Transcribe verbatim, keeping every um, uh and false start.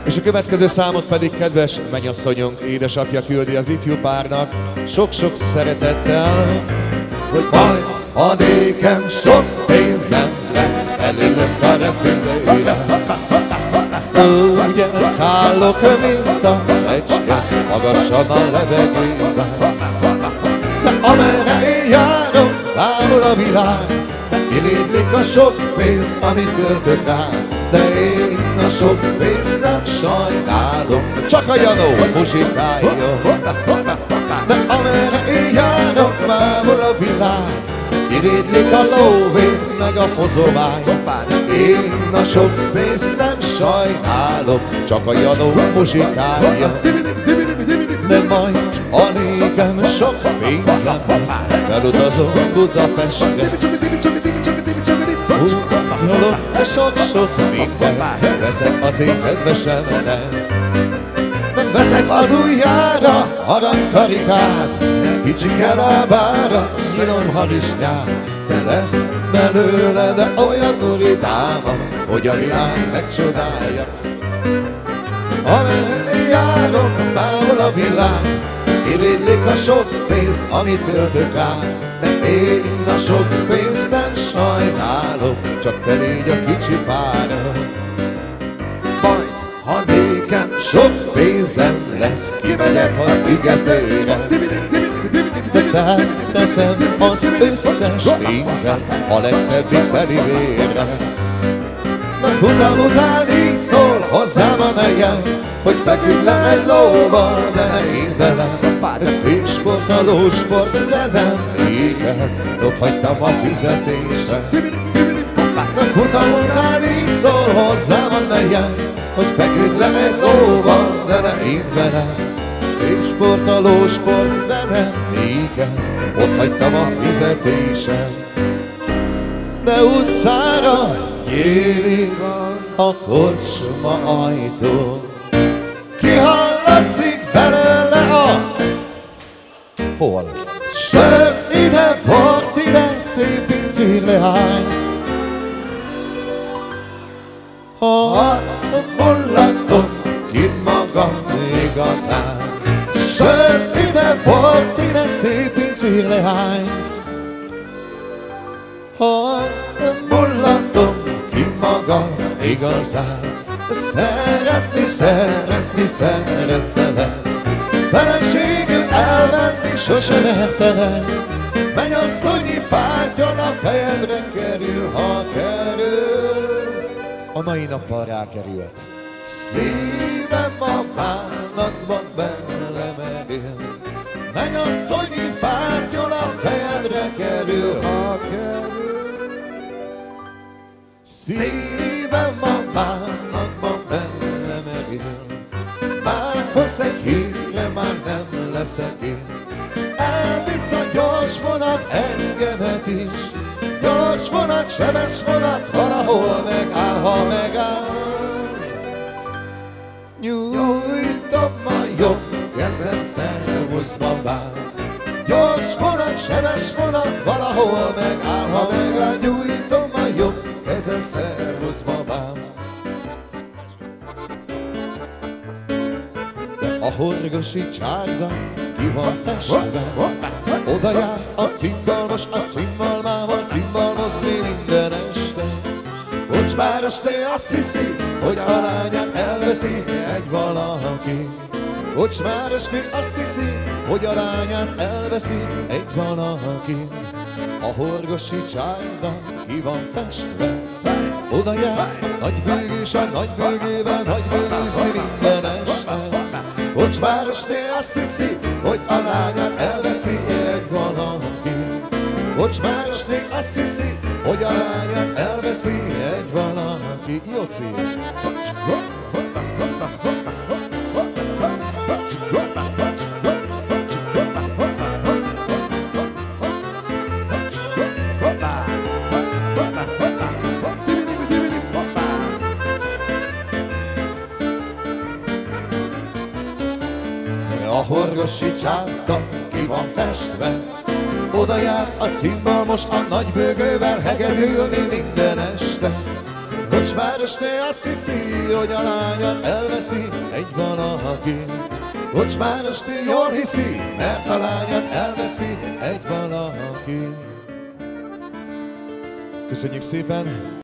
És a következő számot pedig kedves mennyasszonyunk édesapja küldi az ifjú párnak sok-sok szeretettel, hogy majd, ha nékem sok pénzem lesz, felülök a repülőre. Ugye szállok, mint a fecske, magasan a levegőben. De amerre én járok, távol a világ, kilédlik a sok pénz, amit költök rá. De én a sok pénzt nem sajnálom, csak a Janó muzsikáljon. De amerre én járok, távol a világ, kirédlik a lóvész meg a hozomány. Én a sok pénzt nem sajnálom, csak a Janó muzsikáljon. De majd, ha nékem sok pénzem lesz, felutazom Budapestre. Ugralok, és sok-sok minden veszek az én kedvesemnek. Nem veszek az ujjára aranykarikát, kicsike lábára sírom harisnyát. De lesz belőle, de olyan uridáma, hogy a világ megcsodálja. Amerre járok, távol a világ, irigylik a sok pénzt, amit költök rá. Mert én a sok pénzt nem sajnálom, csak te légy a kicsi párom. Majd, ha nékem sok pénzem lesz, kimegyek a szigetőre. De felteszem az összes pénzem a legszebbik belivére. Na futam után így szól hozzám a nejem, hogy feküdj le egy lóval, de ne én velem. Ez végsport, a lósport, de nem régen, ott hagytam a fizetésre. Na futam után így szól hozzám a nejem, hogy feküdj le egy lóval, de ne én velem. Ez végsport, a lósport, de nem régen, ott hagytam a fizetésre. De utcára nyílik a kocsma ajtó, kihallatszik belőle a hol? Sört ide, bort ide, szép pici leány. Ha azt mullatom ki magam igazán. Sört ide, bort ide, szép pici leány. Ha mullatom ki magam igazán. Szeretni, szeretni, szerettelek. Feleségül elvenni sosem mertelek. Mennyasszonyi fátyol a fejedre kerül, ha kerül. A mai nappal rákerült. Szívem a bánatban belemerül. Mennyasszonyi fátyol a fejedre kerül, ha kerül. Szívem a bánatban belemerül. Már hoz egy hétre, már nem leszek én. Elvisz a gyors vonat engemet is. Gyors vonat, sebes vonat, valahol megáll, ha megáll. Nyújtom a jobb kezem, szervuszba vár. Gyors vonat, sebes vonat, valahol megáll, ha megáll. Nyújtom a jobb kezem, szervuszba vár. A horgosi csárda ki van festve, oda jár a cimbalmos a cimbalmával cimbalmozni minden este. Kocsmáros té azt hiszi, hogy a lányát elveszi egy valaki. Kocsmáros té azt hiszi, hogy a lányát elveszi egy valaki. A horgosi csárda ki van festve, oda jár nagybőgős a nagybőgővel nagybőgőzni minden este. Kocsmáros té azt hiszi, hogy a lányát elveszi egy valaki. Kocsmáros té azt hiszi, hogy a lányát elveszi egy valaki. Jóci! A horgosi csárda ki van festve, oda jár a cimbalmos a nagybőgővel hegedülni minden este. Kocsmáros nő azt hiszi, hogy a lányat elveszi egy valaki. Kocsmáros nő jól hiszi, mert a lányat elveszi egy valaki. Köszönjük szépen!